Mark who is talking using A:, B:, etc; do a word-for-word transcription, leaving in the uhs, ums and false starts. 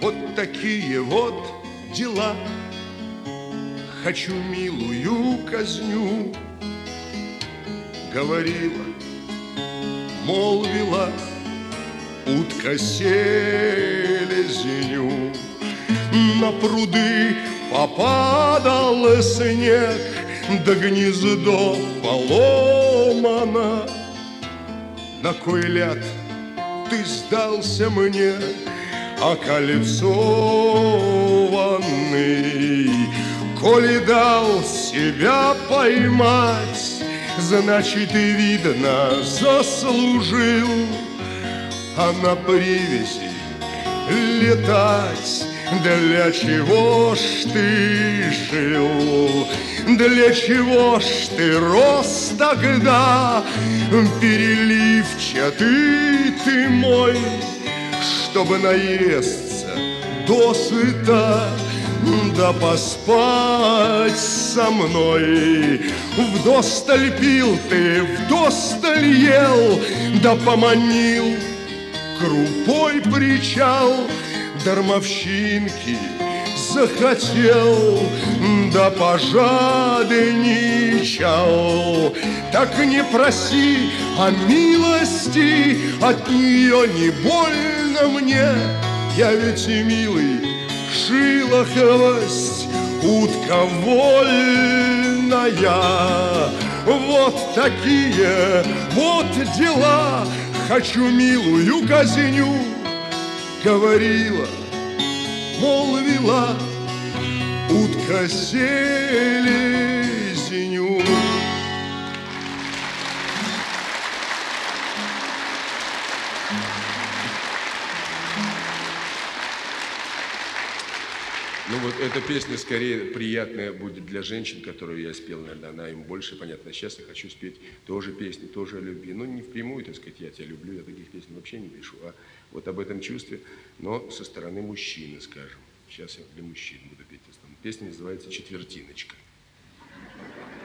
A: Вот такие вот дела. Хочу милую казню, говорила, молвила утка селезню. На пруды попадал снег, да гнездо поломано. На кой ляд ты сдался мне, окольцованный? Коли дал себя поймать, значит, и видно, заслужил. А на привязи летать для чего ж ты жил? Для чего ж ты рос тогда, переливчатый ты мой, чтобы наесться досыта, да поспать со мной? Вдосталь пил ты, вдосталь ел, да поманил крупой причал, дармовщинки захотел, да пожадничал. Так не проси о милости, от нее не больно мне. Я ведь и милый шилохвость, утка вольная. Вот такие вот дела. Хочу милую казню, говорила, молвила утка селезню.
B: Ну вот эта песня скорее приятная будет для женщин, которую я спел, наверное, она им больше понятна. Сейчас я хочу спеть тоже песни, тоже о любви. Ну, не впрямую, так сказать, я тебя люблю, я таких песен вообще не пишу, а вот об этом чувстве, но со стороны мужчины, скажем. Сейчас я для мужчин буду петь. Песня называется «Четвертиночка».